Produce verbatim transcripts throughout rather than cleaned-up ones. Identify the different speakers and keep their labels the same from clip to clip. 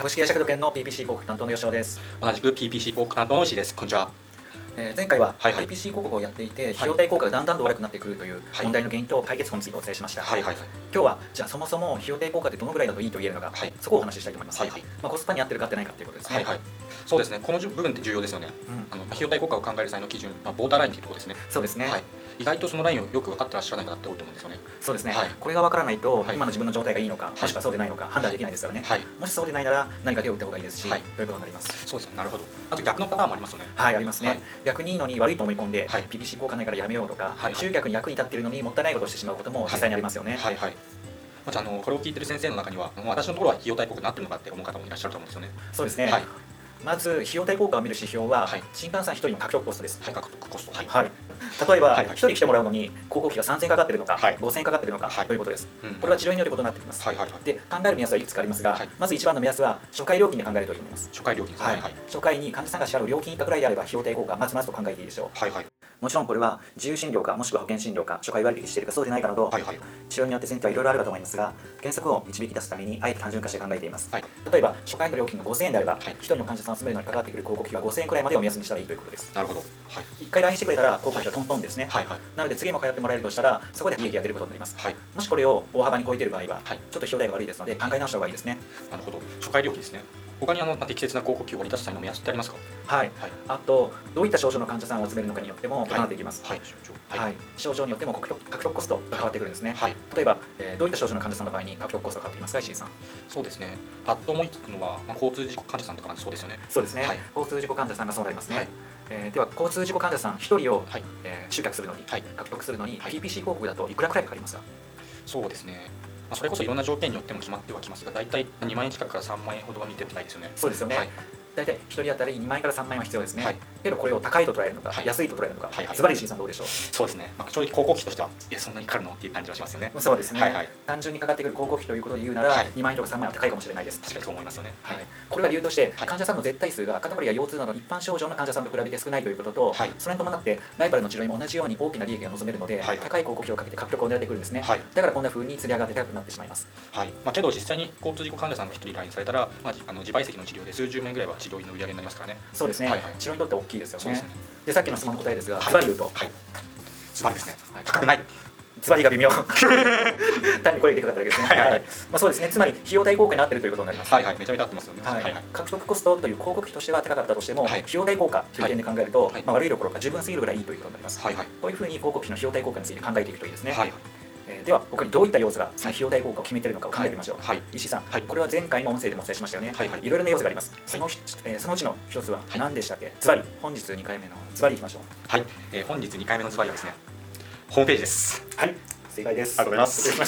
Speaker 1: 株式会社工藤研の ピーピーシー 広告担当の吉尾です。
Speaker 2: 同じく ピーピーシー 広告担当の石井です。こんにちは。
Speaker 1: えー、前回は
Speaker 2: はいはい、
Speaker 1: ピーピーシー 広告をやっていて、費用対効果がだんだんと悪くなってくるという問題の原因と解決法についてお伝えしました。
Speaker 2: はいはいはい、
Speaker 1: 今日はじゃあそもそも費用対効果ってどのぐらいだといいと言えるのか、はい、そこをお話ししたいと思います。はいはい、まあ、コスパに合ってるか合ってないかということですね。
Speaker 2: はいはい、そうですね。この部分って重要ですよね。うん、あの費用対効果を考える際の基準、まあ、ボーダーラインというところですね。
Speaker 1: そうですね。はい、
Speaker 2: 意外とそのラインをよく分かってらっしゃらない方って多いと思うんですよね。
Speaker 1: そうですね。はい、これが分からないと、今の自分の状態がいいのか、もしくはそうでないのか判断できないですからね。はい、もしそうでないなら何か手を打った方がいいですし、はい、ということになります。
Speaker 2: そうですね。なるほど。あと逆のパターンもありますよね。
Speaker 1: はい、ありますね。はい、逆にいいのに悪いと思い込んで、
Speaker 2: はい、
Speaker 1: ピーピーシー 効果ないからやめようとか、はい、集客に役に立っているのにもったいないことをしてしまうことも実際にありますよね。はいはい。
Speaker 2: まあ、あのこれを聞いてる先生の中には、もう私のところは費用対効果になってるのかって思う方もいらっしゃると思うんですよね。
Speaker 1: そうですね。はい、まず費用対効果を見る指標は、はい、新幹線ひとりの獲得コストです。
Speaker 2: はい、獲得コスト。はい。
Speaker 1: はい、例えば、はい、ひとり来てもらうのに広告費がさんぜんえんかかっているのか、はい、ごせんえんかかっているのか、はい、ということです。うん、これは治療によることになってきます。はいはいはい、で、考える目安はいくつかありますが、はい、まず一番の目安は初回料金で考えるといいと思います。初回料金ですね。はいはい、初回に患者さんが支払う料金以下くらいであれば費用対効果はまずまずと考えていいでしょう。はいはい、もちろんこれは自由診療かもしくは保険診療か初回割引しているかそうでないかなど、はいはい、治療によって先生はいろいろあるかと思いますが、原則を導き出すためにあえて単純化して考えています。はい、例えば初回の料金がごせんえんであれば、はい、ひとりの患者さんを集めるのにかかってくる広告費はごせんえんくらいまでを目安にしたらいいということです。なるほど。はい、いっかい ライン してくれたら広告費はトントンですね。はいはい、なので次も通ってもらえるとしたらそこで利益が出ることになります。はい、もしこれを大幅に超えている場合は、はい、ちょっと費用対が悪いですので考え直した方がいいですね。なるほど。初回料金ですね。他にあの適切な広告費を割り出す際の目安ってありますか？はい、はい、あとどういった症状の患者さんを集めるのかによっても異なっていきます。はい、症状、はいはい、症状によっても獲得、獲得コストが変わってくるんですね。はい、例えば、えー、どういった症状の患者さんの場合に獲得コストが変わってきますか、石井さん？そうですね。パッと思いつくのは、まあ、交通事故患者さんとかそうですよね。そうですね。はい、交通事故患者さんがそうなりますね。はい、えー、では交通事故患者さんひとりを、はい、えー、集客するのに、はい、獲得するのに、はい、ピーピーシー 広告だといくらくらいかかりますか？そうですね。それこそいろんな条件によっても決まってはきますが、だいたいにまんえん近くからさんまんえんほどは見てないですよね。そうですよね。はい、大体ひとり当たりにまんえんからさんまんえんは必要ですね。はい、けどこれを高いと捉えるのか、はい、安いと捉えるのか、はいはい、ズバリ石井さんどうでしょう？そうですね。まあ、正直広告費としては、いやそんなにかかるのっていう感じはしますよね。そうですね。はいはい、単純にかかってくる広告費ということで言うなら、はい、にまんえんとかさんまんえんは高いかもしれないです。確かにそう思いますよね。はい、これは理由として、患者さんの絶対数が肩こりや腰痛など一般症状の患者さんと比べて少ないということと、はい、それに伴ってライバルの治療にも同じように大きな利益が望めるので、はい、高い広告費をかけて獲得を狙ってくるんですね。はい、だからこんな風に釣り上がって高くなってしまいます。はい、まあ、けど実際に交通事故患者さんがひとり来院されたら、まあ、あの自賠責の治療で数十万円ぐらいは治療費の売り上げになりますからね。そうですね。はいはい、治療にとって大きいですよね。そうですね。で、さっきの質問の答えですが、ズバリ言うと、はい、ズバリですね。はい、高くない。ズバリが微妙。単にこれ言ってくださっただけですね。はいはいはい、まあ、そうですね。つまり費用対効果になっているということになります。はいはい、めちゃめちゃ合ってますよね。はいはい、獲得コストという広告費としては高かったとしても、はい、費用対効果という点で考えると、はい、まあ、悪いどころか十分すぎるぐらいいいということになります。はいはい、こういうふうに広告費の費用対効果について考えていくといいですね。はいはい、えー、では他にどういった要素がその費用対効果を決めているのかを考えてみましょう。はい、石井さん、はい、これは前回の音声でもお伝えしましたよね。はいはい、いろいろな要素があります。その、えー、そのうちの一つは何でしたっけ？ズバリ、本日にかいめのズバリいきましょう。はい、えー、本日にかいめのズバリはですね、ホームページです。はい、正解です。ありがとうございます。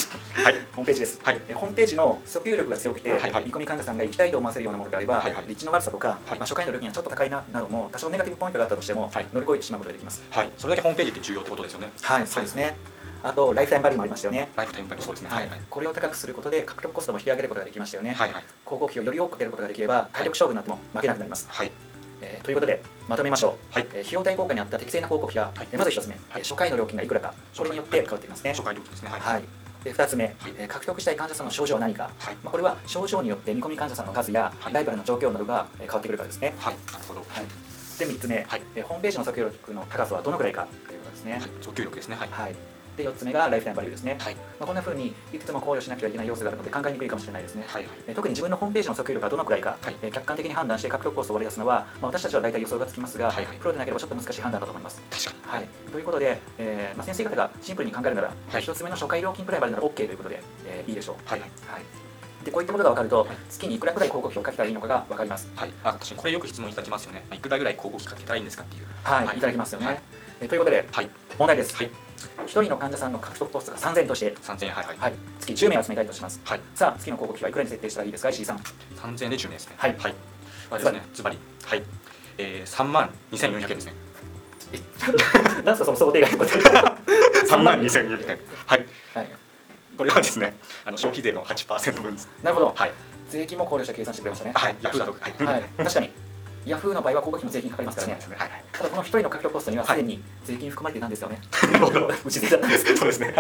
Speaker 1: はい、ホームページです。はい、えー、ホームページの訴求力が強くて、はいはい、見込み患者さんが行きたいと思わせるようなものであれば、はいはい、立地の悪さとか、はい、まあ、初回の料金がちょっと高いななども多少ネガティブポイントがあったとしても、はい、乗り越えてしまうことができます。はい、それだけホームページって重要ってことですよね。はい、そうですね。あとライフタイムバリューもありましたよね。ライフタイムバリュー、そうですね。はいはい、これを高くすることで獲得コストも引き上げることができましたよね。はいはい、広告費をより多くかけることができれば体力勝負になっても負けなくなります。はい、えー、ということでまとめましょう。はい、えー、費用対効果に合った適正な広告費は、はい、まずひとつめ、はい、初回の料金がいくらか、これによって変わってきますね。初回料金ですね。はい、はい、でふたつめ、はい、えー、獲得したい患者さんの症状は何か、はい、まあ、これは症状によって見込み患者さんの数や、はい、ライバルの状況などが変わってくるからですね。はい、なるほど。はい、でみっつめ、はい、えー、ホームページの訴求力の高さはどのくらいかということですね。はい、訴求力ですね。はい、はい、でよっつめがライフタイムバリューですね。はい、まあ、こんな風にいくつも考慮しなくてはいけない要素があるので考えにくいかもしれないですね。はいはい、え特に自分のホームページの訴求力がどのくらいか、はい、え客観的に判断して獲得コストを割り出すのは、まあ、私たちは大体予想がつきますが、はいはい、プロでなければちょっと難しい判断だと思います。確かに。はい、ということで、えーまあ、先生方がシンプルに考えるなら、はい、ひとつめの初回料金くらいまでなら OK ということで、えー、いいでしょう。はいはいはい、でこういったことが分かると、はい、月にいくらくらい広告費をかけたらいいのかが分かります。はい、あ、確かにこれよく質問いただきますよね。いくらぐらい広告費かけたらいいんですかっていう。はい、はい、いただきますよね。はい、えー、ということで、はい、問題です。はい、ひとりの患者さんの獲得コストがさんぜんえんとしてさんぜんえん、はいはいはい、月じゅうめい集めたいとします。はい、さあ月の広告費はいくらに設定したらいいですか、石井さん？さんぜんえんでじゅうめいですね。はいはい、はい、ですね、ズバリ、はい、えー、さんまんにせんよんひゃくえんですね。なんですかその想定外のことさんまんにせんよんひゃくえん。はい、はい、これはですね、あの消費税の はちパーセント 分です。なるほど。はい、税金も考慮して計算してくれましたね。はい、ヤフーだと、はい、はい、確かにヤフーの場合は広告費も税金かかりますからね。はい、ただこのひとりの獲得コストにはすでに税金含まれていたんですよね。うちでだったんですけど。そうですね。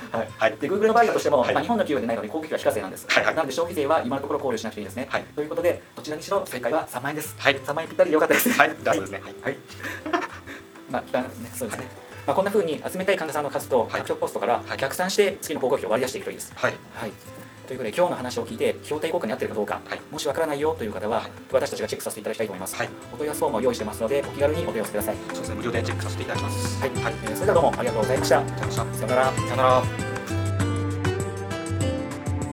Speaker 1: はい。で Google の場合だとしても、まあ日本の企業でないので広告費は非課税なんです。なので消費税は今のところ考慮しなくていいですね。ということでどちらにしろ正解はさんまんえんです。さんまんえんぴったりでよかったです。
Speaker 2: はい。だそうですね。
Speaker 1: はい。まあそうですね。まあこんな風に集めたい患者さんの数と獲得コストから逆算して次の広告費を割り出していくといいです。はい。はい。ということで今日の話を聞いて費用対効果に合っているかどうか、はい、もしわからないよという方は、はい、私たちがチェックさせていただきたいと思います。はい、お問い合わせフォームを用意してますのでお気軽にお問い合わせください。
Speaker 2: そうですね、無料でチェックさせていただきます。
Speaker 1: はい、はい、えー、それではどうもありがとうございました。
Speaker 2: ありがとうございました。
Speaker 1: さよなら。
Speaker 2: さよなら。